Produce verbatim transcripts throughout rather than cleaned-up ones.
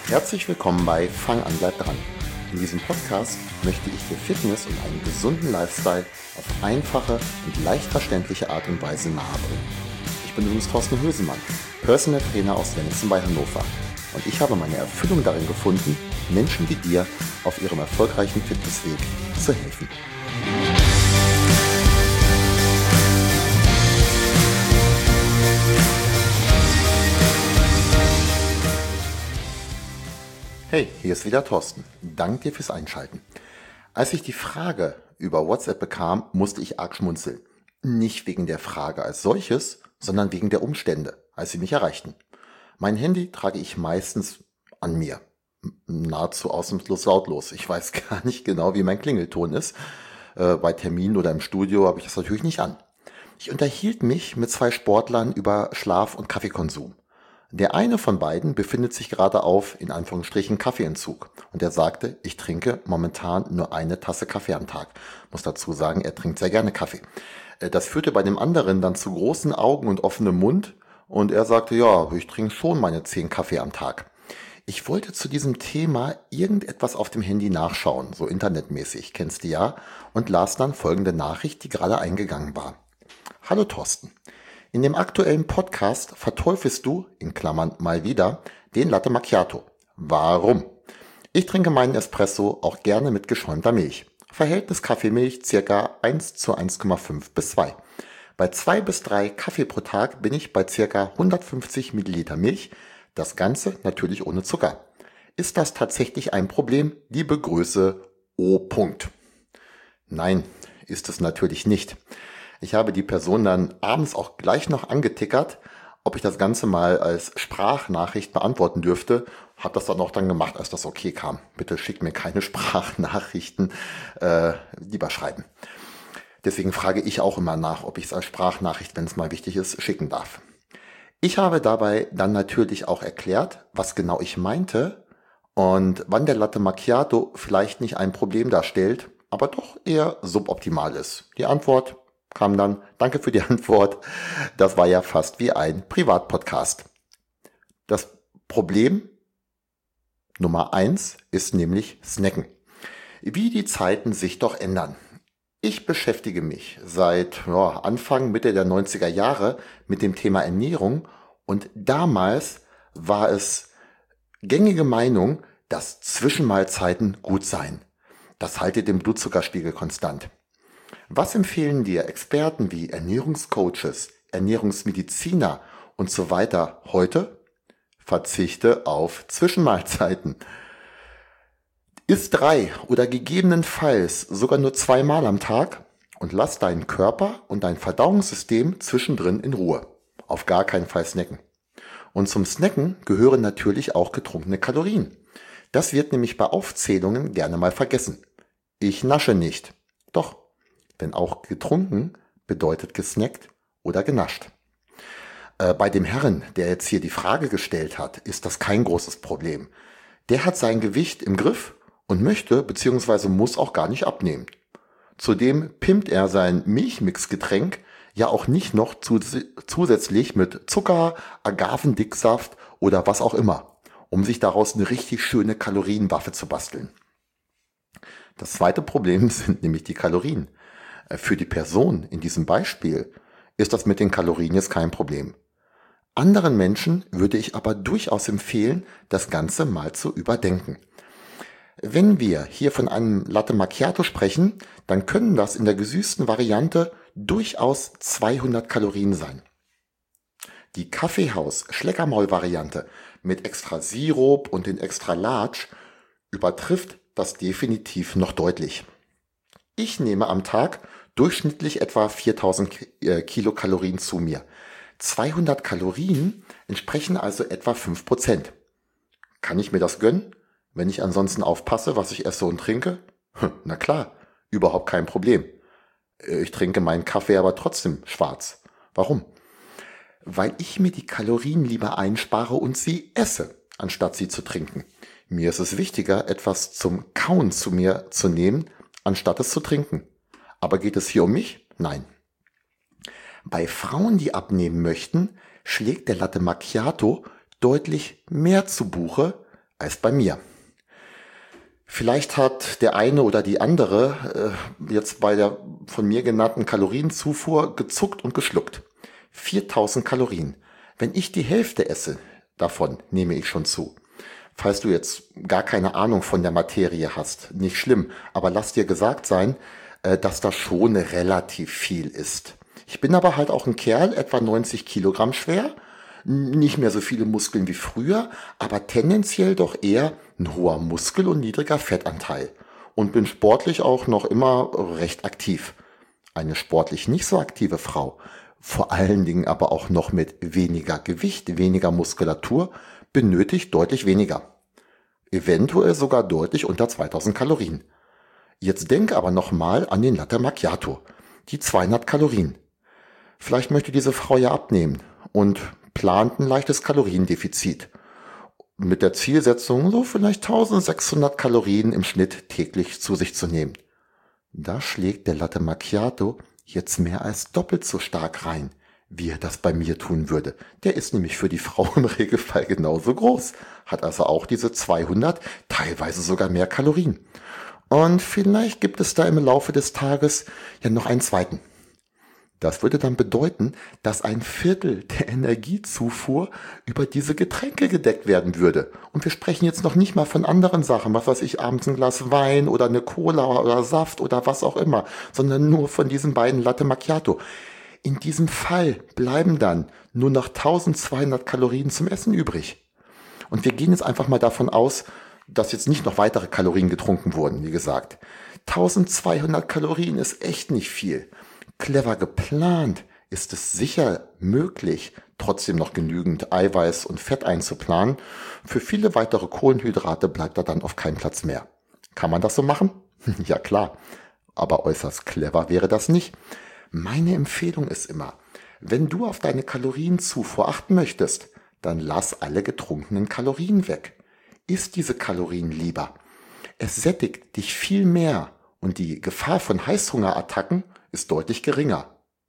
Herzlich willkommen bei Fang an, bleib dran. In diesem Podcast möchte ich dir Fitness und einen gesunden Lifestyle auf einfache und leicht verständliche Art und Weise nahebringen. Ich bin übrigens Thorsten Hösemann, Personal Trainer aus Wenningsen bei Hannover. Und ich habe meine Erfüllung darin gefunden, Menschen wie dir auf ihrem erfolgreichen Fitnessweg zu helfen. Hey, hier ist wieder Thorsten. Danke dir fürs Einschalten. Als ich die Frage über WhatsApp bekam, musste ich arg schmunzeln. Nicht wegen der Frage als solches, sondern wegen der Umstände, als sie mich erreichten. Mein Handy trage ich meistens an mir. Nahezu ausnahmslos lautlos. Ich weiß gar nicht genau, wie mein Klingelton ist. Äh, bei Terminen oder im Studio habe ich das natürlich nicht an. Ich unterhielt mich mit zwei Sportlern über Schlaf- und Kaffeekonsum. Der eine von beiden befindet sich gerade auf, in Anführungsstrichen, Kaffeeentzug. Und er sagte, ich trinke momentan nur eine Tasse Kaffee am Tag. Muss dazu sagen, er trinkt sehr gerne Kaffee. Das führte bei dem anderen dann zu großen Augen und offenem Mund. Und er sagte, ja, ich trinke schon meine zehn Kaffee am Tag. Ich wollte zu diesem Thema irgendetwas auf dem Handy nachschauen, so internetmäßig, kennst du ja, und las dann folgende Nachricht, die gerade eingegangen war. Hallo Thorsten. In dem aktuellen Podcast verteufelst du, in Klammern mal wieder, den Latte Macchiato. Warum? Ich trinke meinen Espresso auch gerne mit geschäumter Milch. Verhältnis Kaffeemilch circa eins zu eins Komma fünf bis zwei. Bei zwei bis drei Kaffee pro Tag bin ich bei circa hundertfünfzig Milliliter Milch. Das Ganze natürlich ohne Zucker. Ist das tatsächlich ein Problem? Liebe Grüße, O. Punkt. Nein, ist es natürlich nicht. Ich habe die Person dann abends auch gleich noch angetickert, ob ich das Ganze mal als Sprachnachricht beantworten dürfte. Habe das dann auch dann gemacht, als das okay kam. Bitte schickt mir keine Sprachnachrichten, äh, lieber schreiben. Deswegen frage ich auch immer nach, ob ich es als Sprachnachricht, wenn es mal wichtig ist, schicken darf. Ich habe dabei dann natürlich auch erklärt, was genau ich meinte und wann der Latte Macchiato vielleicht nicht ein Problem darstellt, aber doch eher suboptimal ist. Die Antwort kam dann, danke für die Antwort, das war ja fast wie ein Privatpodcast. Das Problem Nummer eins ist nämlich Snacken. Wie die Zeiten sich doch ändern. Ich beschäftige mich seit ja, Anfang, Mitte der neunziger Jahre mit dem Thema Ernährung und damals war es gängige Meinung, dass Zwischenmahlzeiten gut seien. Das haltet den Blutzuckerspiegel konstant. Was empfehlen dir Experten wie Ernährungscoaches, Ernährungsmediziner und so weiter heute? Verzichte auf Zwischenmahlzeiten. Iss drei oder gegebenenfalls sogar nur zweimal am Tag und lass deinen Körper und dein Verdauungssystem zwischendrin in Ruhe. Auf gar keinen Fall snacken. Und zum Snacken gehören natürlich auch getrunkene Kalorien. Das wird nämlich bei Aufzählungen gerne mal vergessen. Ich nasche nicht. Doch. Denn auch getrunken bedeutet gesnackt oder genascht. Äh, bei dem Herrn, der jetzt hier die Frage gestellt hat, ist das kein großes Problem. Der hat sein Gewicht im Griff und möchte bzw. muss auch gar nicht abnehmen. Zudem pimpt er sein Milchmixgetränk ja auch nicht noch zus- zusätzlich mit Zucker, Agavendicksaft oder was auch immer, um sich daraus eine richtig schöne Kalorienwaffe zu basteln. Das zweite Problem sind nämlich die Kalorien. Für die Person in diesem Beispiel ist das mit den Kalorien jetzt kein Problem. Anderen Menschen würde ich aber durchaus empfehlen, das Ganze mal zu überdenken. Wenn wir hier von einem Latte Macchiato sprechen, dann können das in der gesüßten Variante durchaus zweihundert Kalorien sein. Die Kaffeehaus-Schleckermaul-Variante mit extra Sirup und den extra Large übertrifft das definitiv noch deutlich. Ich nehme am Tag durchschnittlich etwa viertausend Kilokalorien zu mir. zweihundert Kalorien entsprechen also etwa fünf Prozent. Kann ich mir das gönnen, wenn ich ansonsten aufpasse, was ich esse und trinke? Na klar, überhaupt kein Problem. Ich trinke meinen Kaffee aber trotzdem schwarz. Warum? Weil ich mir die Kalorien lieber einspare und sie esse, anstatt sie zu trinken. Mir ist es wichtiger, etwas zum Kauen zu mir zu nehmen, anstatt es zu trinken. Aber geht es hier um mich? Nein. Bei Frauen, die abnehmen möchten, schlägt der Latte Macchiato deutlich mehr zu Buche als bei mir. Vielleicht hat der eine oder die andere äh, jetzt bei der von mir genannten Kalorienzufuhr gezuckt und geschluckt. viertausend Kalorien. Wenn ich die Hälfte esse, davon nehme ich schon zu. Falls du jetzt gar keine Ahnung von der Materie hast, nicht schlimm, aber lass dir gesagt sein, äh, dass das schon relativ viel ist. Ich bin aber halt auch ein Kerl, etwa neunzig Kilogramm schwer, nicht mehr so viele Muskeln wie früher, aber tendenziell doch eher ein hoher Muskel- und niedriger Fettanteil. Und bin sportlich auch noch immer recht aktiv. Eine sportlich nicht so aktive Frau, vor allen Dingen aber auch noch mit weniger Gewicht, weniger Muskulatur, benötigt deutlich weniger. Eventuell sogar deutlich unter zweitausend Kalorien. Jetzt denke aber nochmal an den Latte Macchiato, die zweihundert Kalorien. Vielleicht möchte diese Frau ja abnehmen und plant ein leichtes Kaloriendefizit. Mit der Zielsetzung, so vielleicht eintausendsechshundert Kalorien im Schnitt täglich zu sich zu nehmen. Da schlägt der Latte Macchiato jetzt mehr als doppelt so stark rein, wie er das bei mir tun würde. Der ist nämlich für die Frau im Regelfall genauso groß, hat also auch diese zweihundert, teilweise sogar mehr Kalorien. Und vielleicht gibt es da im Laufe des Tages ja noch einen zweiten. Das würde dann bedeuten, dass ein Viertel der Energiezufuhr über diese Getränke gedeckt werden würde. Und wir sprechen jetzt noch nicht mal von anderen Sachen, was weiß ich, abends ein Glas Wein oder eine Cola oder Saft oder was auch immer, sondern nur von diesen beiden Latte Macchiato. In diesem Fall bleiben dann nur noch eintausendzweihundert Kalorien zum Essen übrig. Und wir gehen jetzt einfach mal davon aus, dass jetzt nicht noch weitere Kalorien getrunken wurden, wie gesagt. eintausendzweihundert Kalorien ist echt nicht viel. Clever geplant ist es sicher möglich, trotzdem noch genügend Eiweiß und Fett einzuplanen. Für viele weitere Kohlenhydrate bleibt da dann auf keinen Platz mehr. Kann man das so machen? Ja klar, aber äußerst clever wäre das nicht. Meine Empfehlung ist immer, wenn du auf deine Kalorienzufuhr achten möchtest, dann lass alle getrunkenen Kalorien weg. Iss diese Kalorien lieber. Es sättigt dich viel mehr und die Gefahr von Heißhungerattacken ist deutlich geringer.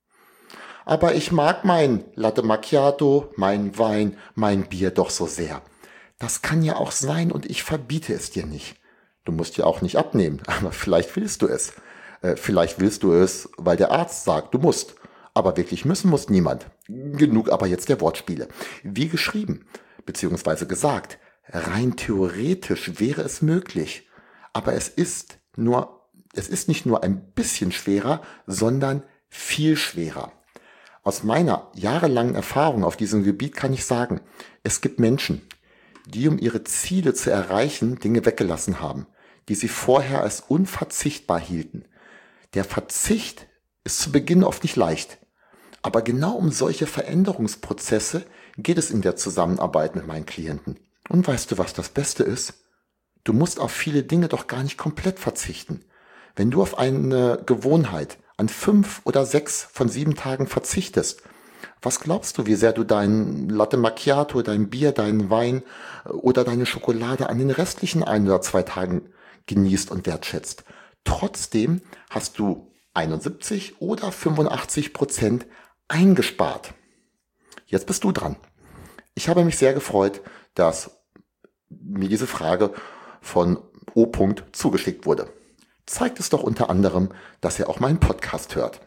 Aber ich mag mein Latte Macchiato, mein Wein, mein Bier doch so sehr. Das kann ja auch sein und ich verbiete es dir nicht. Du musst ja auch nicht abnehmen, aber vielleicht willst du es. Äh, vielleicht willst du es, weil der Arzt sagt, du musst. Aber wirklich müssen muss niemand. Genug aber jetzt der Wortspiele. Wie geschrieben, beziehungsweise gesagt, rein theoretisch wäre es möglich. Aber es ist nur Es ist nicht nur ein bisschen schwerer, sondern viel schwerer. Aus meiner jahrelangen Erfahrung auf diesem Gebiet kann ich sagen, es gibt Menschen, die um ihre Ziele zu erreichen, Dinge weggelassen haben, die sie vorher als unverzichtbar hielten. Der Verzicht ist zu Beginn oft nicht leicht. Aber genau um solche Veränderungsprozesse geht es in der Zusammenarbeit mit meinen Klienten. Und weißt du, was das Beste ist? Du musst auf viele Dinge doch gar nicht komplett verzichten. Wenn du auf eine Gewohnheit an fünf oder sechs von sieben Tagen verzichtest, was glaubst du, wie sehr du dein Latte Macchiato, dein Bier, deinen Wein oder deine Schokolade an den restlichen ein oder zwei Tagen genießt und wertschätzt? Trotzdem hast du einundsiebzig oder fünfundachtzig Prozent eingespart. Jetzt bist du dran. Ich habe mich sehr gefreut, dass mir diese Frage von O. zugeschickt wurde. Zeigt es doch unter anderem, dass er auch meinen Podcast hört.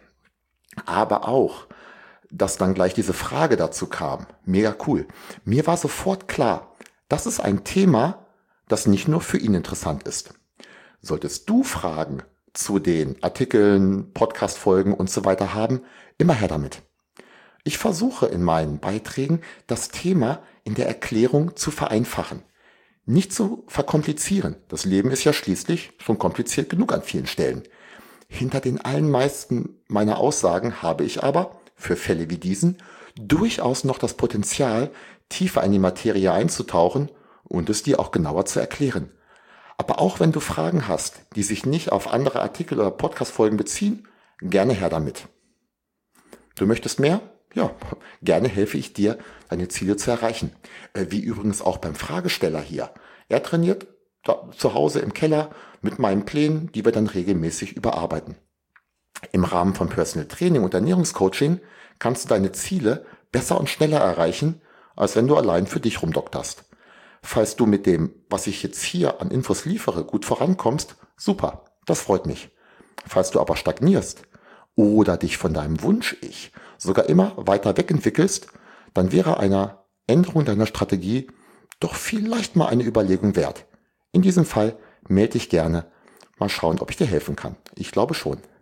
Aber auch, dass dann gleich diese Frage dazu kam. Mega cool. Mir war sofort klar, das ist ein Thema, das nicht nur für ihn interessant ist. Solltest du Fragen zu den Artikeln, Podcast-Folgen und so weiter haben, immer her damit. Ich versuche in meinen Beiträgen, das Thema in der Erklärung zu vereinfachen. Nicht zu verkomplizieren. Das Leben ist ja schließlich schon kompliziert genug an vielen Stellen. Hinter den allermeisten meiner Aussagen habe ich aber, für Fälle wie diesen, durchaus noch das Potenzial, tiefer in die Materie einzutauchen und es dir auch genauer zu erklären. Aber auch wenn du Fragen hast, die sich nicht auf andere Artikel oder Podcast-Folgen beziehen, gerne her damit. Du möchtest mehr? Ja, gerne helfe ich dir, deine Ziele zu erreichen. Wie übrigens auch beim Fragesteller hier. Er trainiert da, zu Hause im Keller mit meinen Plänen, die wir dann regelmäßig überarbeiten. Im Rahmen von Personal Training und Ernährungscoaching kannst du deine Ziele besser und schneller erreichen, als wenn du allein für dich rumdokterst. Falls du mit dem, was ich jetzt hier an Infos liefere, gut vorankommst, super, das freut mich. Falls du aber stagnierst oder dich von deinem Wunsch-Ich sogar immer weiter wegentwickelst, dann wäre eine Änderung deiner Strategie doch vielleicht mal eine Überlegung wert. In diesem Fall melde dich gerne. Mal schauen, ob ich dir helfen kann. Ich glaube schon.